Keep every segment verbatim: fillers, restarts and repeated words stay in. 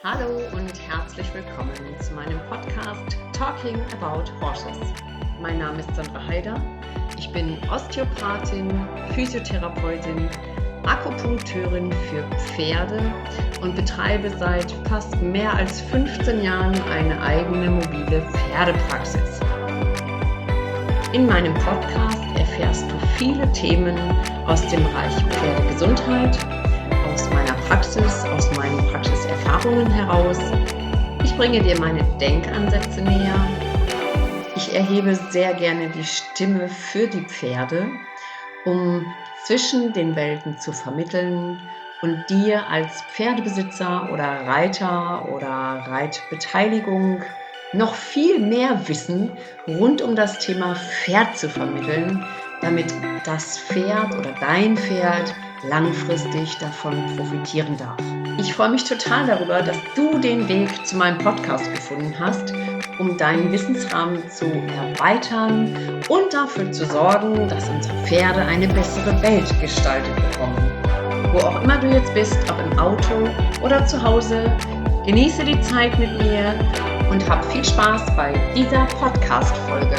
Hallo und herzlich willkommen zu meinem Podcast Talking About Horses. Mein Name ist Sandra Heider. Ich bin Osteopathin, Physiotherapeutin, Akupunkteurin für Pferde und betreibe seit fast mehr als fünfzehn Jahren eine eigene mobile Pferdepraxis. In meinem Podcast erfährst du viele Themen aus dem Bereich Pferdegesundheit, aus meiner Praxis, aus meinen Praxiserfahrungen heraus. Ich bringe dir meine Denkansätze näher. Ich erhebe sehr gerne die Stimme für die Pferde, um zwischen den Welten zu vermitteln und dir als Pferdebesitzer oder Reiter oder Reitbeteiligung noch viel mehr Wissen rund um das Thema Pferd zu vermitteln, damit das Pferd oder dein Pferd langfristig davon profitieren darf. Ich freue mich total darüber, dass du den Weg zu meinem Podcast gefunden hast, um deinen Wissensrahmen zu erweitern und dafür zu sorgen, dass unsere Pferde eine bessere Welt gestaltet bekommen. Wo auch immer du jetzt bist, ob im Auto oder zu Hause, genieße die Zeit mit mir und hab viel Spaß bei dieser Podcast-Folge.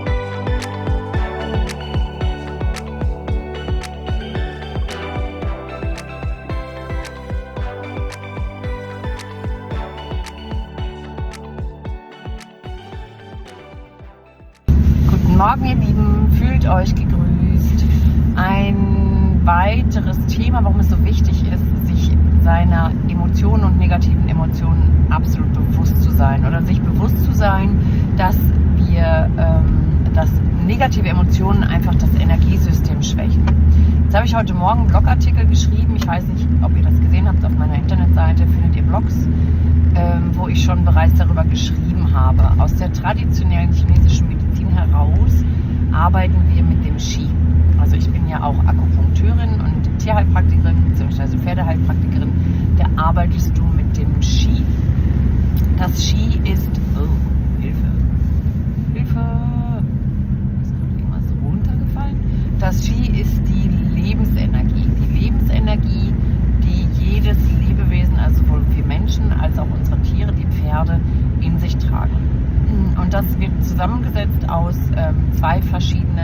Guten Morgen, ihr Lieben, fühlt euch gegrüßt. Ein weiteres Thema, warum es so wichtig ist, sich seiner Emotionen und negativen Emotionen absolut bewusst zu sein oder sich bewusst zu sein, dass wir, ähm, dass negative Emotionen einfach das Energiesystem schwächen. Jetzt habe ich heute Morgen einen Blogartikel geschrieben, ich weiß nicht, ob ihr das gesehen habt, auf meiner Internetseite findet ihr Blogs, ähm, wo ich schon bereits darüber geschrieben habe. Aus der traditionellen chinesischen Medizin heraus arbeiten wir mit dem Qi. Also ich bin ja auch Akupunkteurin und Tierheilpraktikerin bzw. Pferdeheilpraktikerin. Da arbeitest du mit dem Qi. Das Qi ist... Oh, Hilfe. Hilfe. Ist gerade irgendwas runtergefallen? Das Qi ist die Lebensenergie. Die Lebensenergie, die jedes Lebewesen, also sowohl wir Menschen als auch unsere Tiere, die Pferde, in sich tragen. Und das wird zusammengesetzt aus ähm, zwei verschiedenen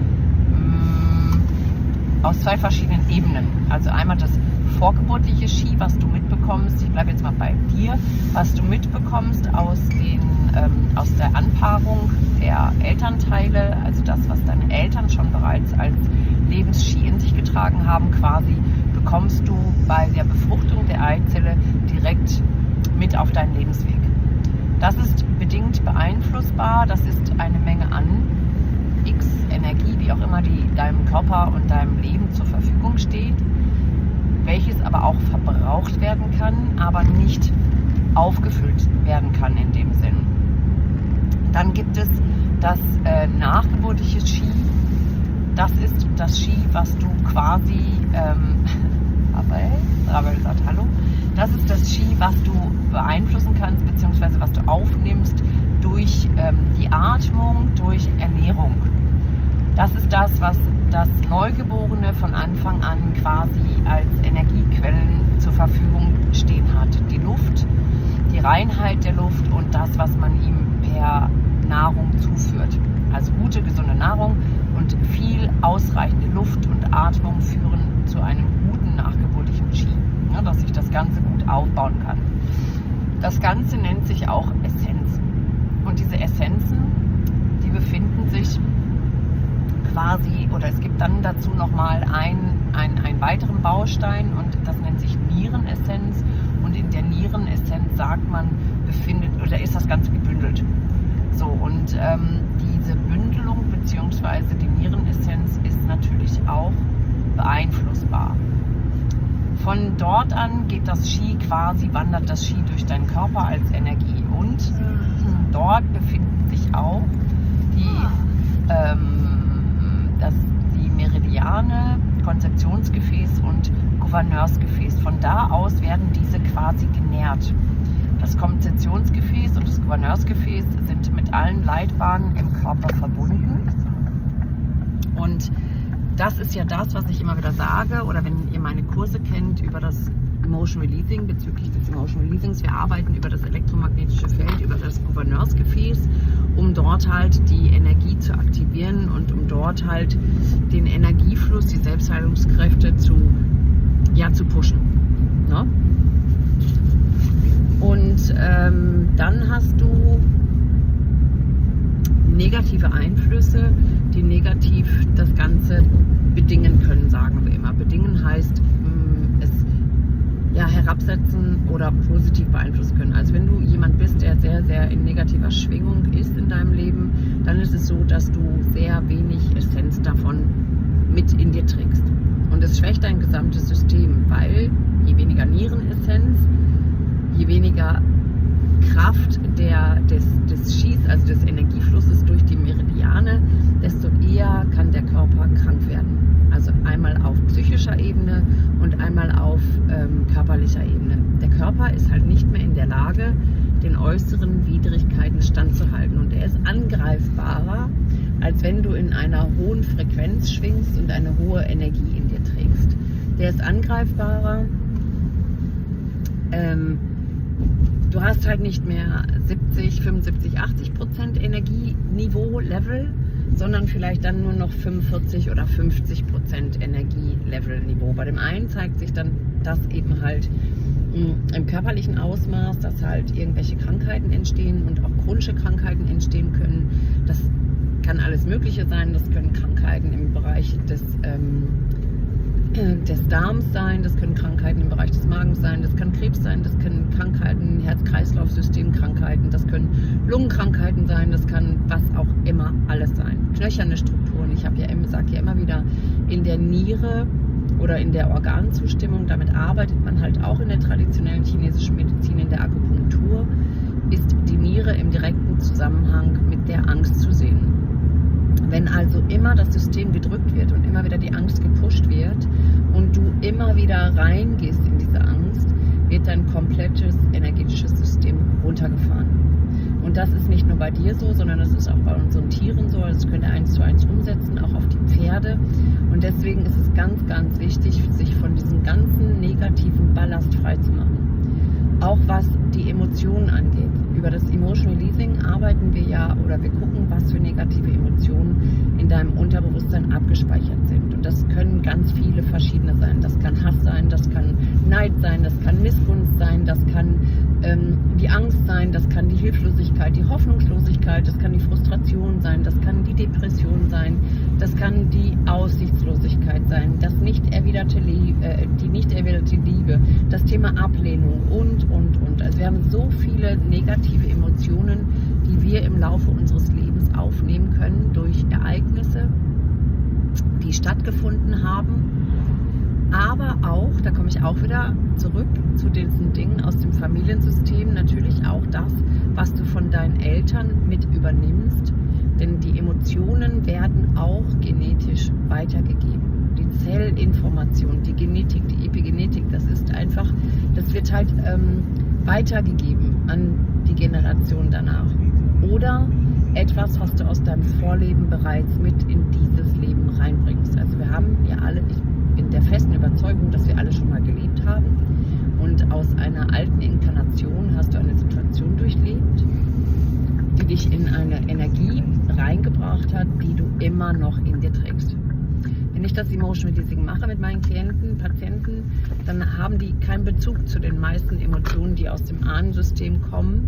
aus zwei verschiedenen Ebenen. Also einmal das vorgeburtliche Qi, was du mitbekommst, ich bleibe jetzt mal bei dir, was du mitbekommst aus, den, ähm, aus der Anpaarung der Elternteile, also das, was deine Eltern schon bereits als Lebens-Qi in sich getragen haben, quasi bekommst du bei der Befruchtung der Eizelle direkt mit auf deinen Lebensweg. Das ist bedingt beeinflussbar, das ist eine Menge an X Energie, wie auch immer, die deinem Körper und deinem Leben zur Verfügung steht, welches aber auch verbraucht werden kann, aber nicht aufgefüllt werden kann in dem Sinn. Dann gibt es das äh, nachgeburtliche Qi. Das ist das Qi, was du quasi, ähm, Rabel, Rabel sagt Hallo, das ist das Qi, was du beeinflussen kannst, beziehungsweise was du aufnimmst durch ähm, die Atmung, durch Ernährung. Das ist das, was das Neugeborene von Anfang an quasi als Energiequellen zur Verfügung stehen hat. Die Luft, die Reinheit der Luft und das, was man ihm per Nahrung zuführt. Also gute, gesunde Nahrung und viel ausreichende Luft und Atmung führen zu einem guten nachgeburtlichen Qi, ja, dass sich das Ganze gut aufbauen kann. Das Ganze nennt sich auch Essenzen. Und diese Essenzen, die befinden sich quasi, oder es gibt dann dazu nochmal einen, einen, einen weiteren Baustein und das nennt sich Nierenessenz. Und in der Nierenessenz sagt man, befindet, oder ist das Ganze gebündelt. So, und ähm, diese Bündelung bzw. die Nierenessenz ist natürlich auch beeinflussbar. Von dort an geht das Qi quasi, wandert das Qi durch deinen Körper als Energie. Und dort befinden sich auch die, ähm, das, die Meridiane, Konzeptionsgefäß und Gouverneursgefäß. Von da aus werden diese quasi genährt. Das Konzeptionsgefäß und das Gouverneursgefäß sind mit allen Leitbahnen im Körper verbunden. Und das ist ja das, was ich immer wieder sage, oder wenn ihr meine Kurse kennt, über das Emotion Releasing, bezüglich des Emotion Releasings. Wir arbeiten über das elektromagnetische Feld, über das Gouverneursgefäß, um dort halt die Energie zu aktivieren und um dort halt den Energiefluss, die Selbstheilungskräfte zu, ja, zu pushen. Ne? Und ähm, dann hast du negative Einflüsse, die negativ das Ganze bedingen können, sagen wir immer. Bedingen heißt, mh, es ja, herabsetzen oder positiv beeinflussen können. Also wenn du jemand bist, der sehr, sehr in negativer Schwingung ist in deinem Leben, dann ist es so, dass du sehr wenig Essenz davon mit in dir trägst. Und es schwächt dein gesamtes System, weil je weniger Nierenessenz, je weniger Kraft der, des, des Skis, also des Energieflusses durch die Meridiane, desto eher kann der Körper krank werden. Also einmal auf psychischer Ebene und einmal auf ähm, körperlicher Ebene. Der Körper ist halt nicht mehr in der Lage, den äußeren Widrigkeiten standzuhalten. Und er ist angreifbarer, als wenn du in einer hohen Frequenz schwingst und eine hohe Energie in dir trägst. Der ist angreifbarer. Ähm, Du hast halt nicht mehr siebzig, fünfundsiebzig, achtzig Prozent Energieniveau, Level, sondern vielleicht dann nur noch fünfundvierzig oder fünfzig Prozent Energielevel-Niveau. Bei dem einen zeigt sich dann das eben halt mh, im körperlichen Ausmaß, dass halt irgendwelche Krankheiten entstehen und auch chronische Krankheiten entstehen können. Das kann alles Mögliche sein. Das können Krankheiten im Bereich des ähm, des Darms sein, das können Krankheiten im Bereich des Magens sein, das kann Krebs sein, das können Krankheiten, Herz-Kreislauf-System-Krankheiten, das können Lungenkrankheiten sein, das kann was auch immer alles sein. Knöcherne Strukturen, ich habe ja immer, sage ja immer wieder, in der Niere oder in der Organzustimmung, damit arbeitet man halt auch in der traditionellen chinesischen Medizin, in der Akupunktur, ist die Niere im direkten Zusammenhang mit der Angst zu sehen. Wenn also immer das System gedrückt wird und immer wieder die Angst gepusht wird und du immer wieder reingehst in diese Angst, wird dein komplettes energetisches System runtergefahren. Und das ist nicht nur bei dir so, sondern das ist auch bei unseren Tieren so. Also das könnt ihr eins zu eins umsetzen, auch auf die Pferde. Und deswegen ist es ganz, ganz wichtig, sich von diesem ganzen negativen Ballast frei zu machen. Auch was die Emotionen angeht. Über das Emotion Releasing arbeiten wir ja oder wir gucken, was für negative Emotionen in deinem Unterbewusstsein abgespeichert sind. Und das können ganz viele verschiedene sein. Das kann Hass sein, das kann Neid sein, das kann Missgunst sein, das kann ähm, die Angst sein, das kann die Hilflosigkeit, die Hoffnungslosigkeit, das kann die Frustration sein, das kann die Depression sein, das kann die Aussichtslosigkeit sein, das nicht erwiderte Lie- äh, die nicht erwiderte Liebe, das Thema Ablehnung und, und, und. Also wir haben so viele negative Emotionen, die wir im Laufe unseres Lebens aufnehmen können durch Ereignisse, die stattgefunden haben. Aber auch, da komme ich auch wieder zurück zu diesen Dingen aus dem Familiensystem, natürlich auch das, was du von deinen Eltern mit übernimmst. Denn die Emotionen werden auch genetisch weitergegeben. Die Zellinformation, die Genetik, die Epigenetik, das ist einfach, das wird halt ähm, weitergegeben an die Generation danach. Oder etwas, was du aus deinem Vorleben bereits mit in dieses Leben reinbringst. Also wir haben ja alle, ich bin der festen Überzeugung, dass wir alle schon mal gelebt haben. Und aus einer alten Inkarnation hast du eine Situation durchlebt, die dich in eine Energie reingebracht hat, die du immer noch in dir trägst. Wenn ich das Emotion Releasing mache mit meinen Klienten, Patienten, dann haben die keinen Bezug zu den meisten Emotionen, die aus dem Ahnensystem kommen.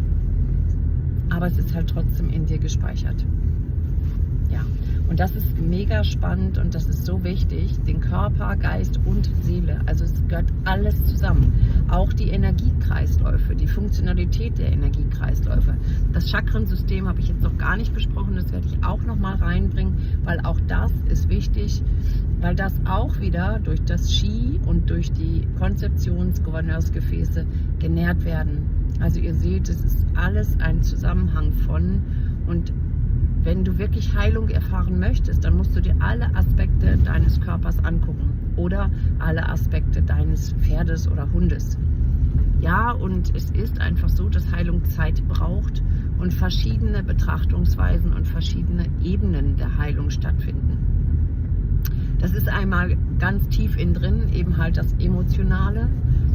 Aber es ist halt trotzdem in dir gespeichert. Ja, und das ist mega spannend und das ist so wichtig, den Körper, Geist und Seele, also es gehört alles zusammen. Auch die Energiekreisläufe, die Funktionalität der Energiekreisläufe. Das Chakrensystem habe ich jetzt noch gar nicht besprochen, das werde ich auch noch mal reinbringen, weil auch das ist wichtig, weil das auch wieder durch das Qi und durch die Konzeptions-Gouverneursgefäße genährt werden. Also ihr seht, es ist alles ein Zusammenhang von, und wenn du wirklich Heilung erfahren möchtest, dann musst du dir alle Aspekte deines Körpers angucken oder alle Aspekte deines Pferdes oder Hundes. Ja, und es ist einfach so, dass Heilung Zeit braucht und verschiedene Betrachtungsweisen und verschiedene Ebenen der Heilung stattfinden. Das ist einmal ganz tief innen drin, eben halt das Emotionale.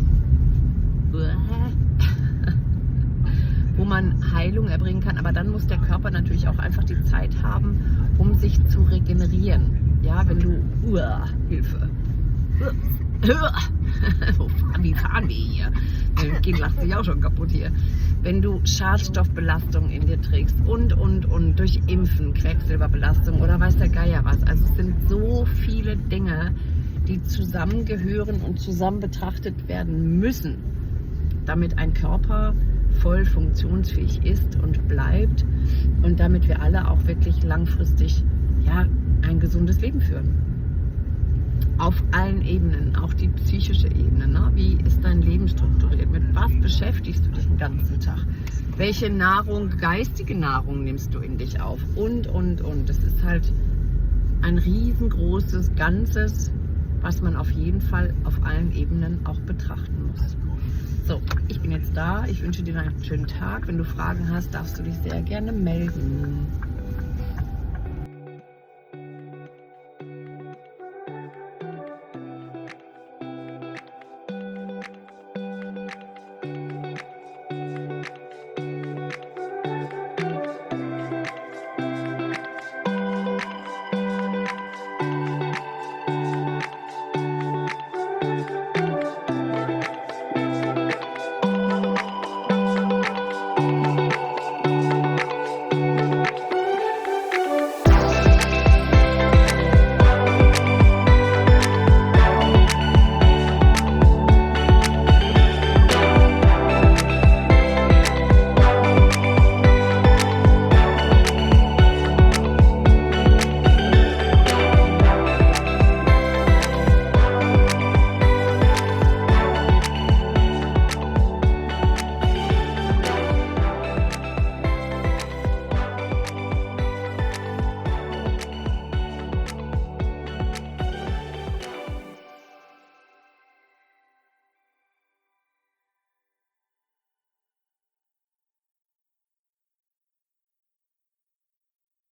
man Heilung erbringen kann. Aber dann muss der Körper natürlich auch einfach die Zeit haben, um sich zu regenerieren. Ja, wenn du, uah, Hilfe, wie fahren wir hier? Das Kind lacht sich auch schon kaputt hier. Wenn du Schadstoffbelastung in dir trägst und, und, und durch Impfen, Quecksilberbelastung oder weiß der Geier was. Also es sind so viele Dinge, die zusammengehören und zusammen betrachtet werden müssen, damit ein Körper voll funktionsfähig ist und bleibt und damit wir alle auch wirklich langfristig ja, ein gesundes Leben führen. Auf allen Ebenen, auch die psychische Ebene. Ne? Wie ist dein Leben strukturiert? Mit was beschäftigst du dich den ganzen Tag? Welche Nahrung, geistige Nahrung nimmst du in dich auf? Und, und, und. Das ist halt ein riesengroßes Ganzes, was man auf jeden Fall auf allen Ebenen auch betrachten muss. So, ich bin jetzt da. Ich wünsche dir einen schönen Tag. Wenn du Fragen hast, darfst du dich sehr gerne melden.